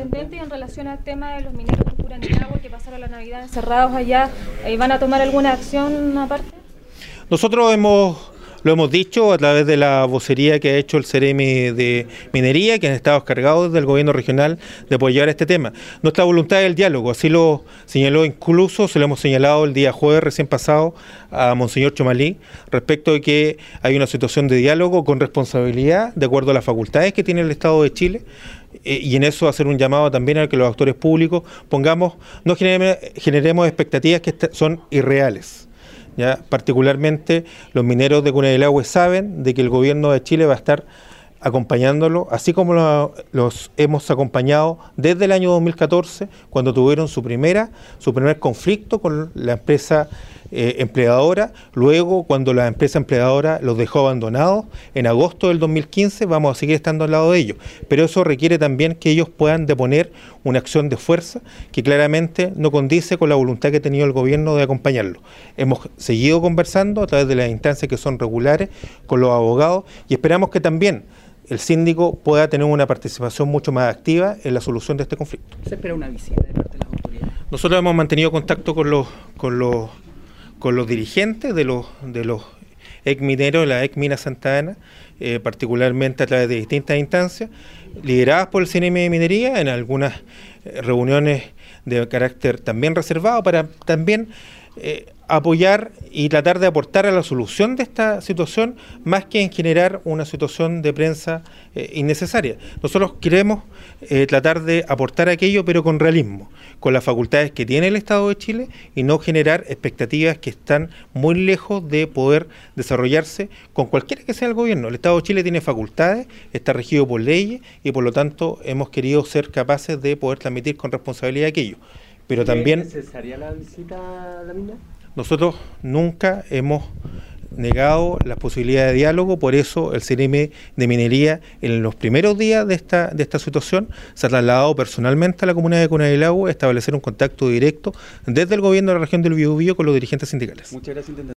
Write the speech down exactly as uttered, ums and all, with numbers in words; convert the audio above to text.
Intendente, y en relación al tema de los mineros de Puranilagua que pasaron la Navidad encerrados allá, ¿van a tomar alguna acción aparte? Nosotros hemos, lo hemos dicho a través de la vocería que ha hecho el Ceremi de Minería, que han estado encargados del gobierno regional de apoyar este tema. Nuestra voluntad es el diálogo, así lo señaló incluso, se lo hemos señalado el día jueves recién pasado a Monseñor Chomalí, respecto de que hay una situación de diálogo con responsabilidad, de acuerdo a las facultades que tiene el Estado de Chile, eh, y en eso hacer un llamado también a que los actores públicos pongamos, no generemos, generemos expectativas que son irreales. Ya, particularmente los mineros de Cuna del Agua saben de que el gobierno de Chile va a estar acompañándolo, así como lo, los hemos acompañado desde el año dos mil catorce, cuando tuvieron su primera, su primer conflicto con la empresa eh, empleadora, luego cuando la empresa empleadora los dejó abandonados, en agosto del dos mil quince vamos a seguir estando al lado de ellos, pero eso requiere también que ellos puedan deponer una acción de fuerza que claramente no condice con la voluntad que ha tenido el gobierno de acompañarlo. Hemos seguido conversando a través de las instancias que son regulares con los abogados y esperamos que también el síndico pueda tener una participación mucho más activa en la solución de este conflicto. ¿Se espera una visita de parte de las autoridades? Nosotros hemos mantenido contacto con los con los con los dirigentes de los de los ex mineros de la ex mina Santa Ana, eh, particularmente a través de distintas instancias, lideradas por el Ceremi de Minería, en algunas eh, reuniones de carácter también reservado, para también eh, apoyar y tratar de aportar a la solución de esta situación, más que en generar una situación de prensa eh, innecesaria. Nosotros queremos eh, tratar de aportar aquello, pero con realismo, con las facultades que tiene el Estado de Chile y no generar expectativas que están muy lejos de poder desarrollarse con cualquiera que sea el gobierno. El Estado de Chile tiene facultades, está regido por leyes y por lo tanto hemos querido ser capaces de poder transmitir con responsabilidad aquello. Pero también... ¿Es necesaria la visita a la mina? Nosotros nunca hemos negado las posibilidades de diálogo, por eso el Ceremi de Minería en los primeros días de esta, de esta situación se ha trasladado personalmente a la comunidad de Cuna del Agua a establecer un contacto directo desde el gobierno de la región del Biobío con los dirigentes sindicales. Muchas gracias, intendente.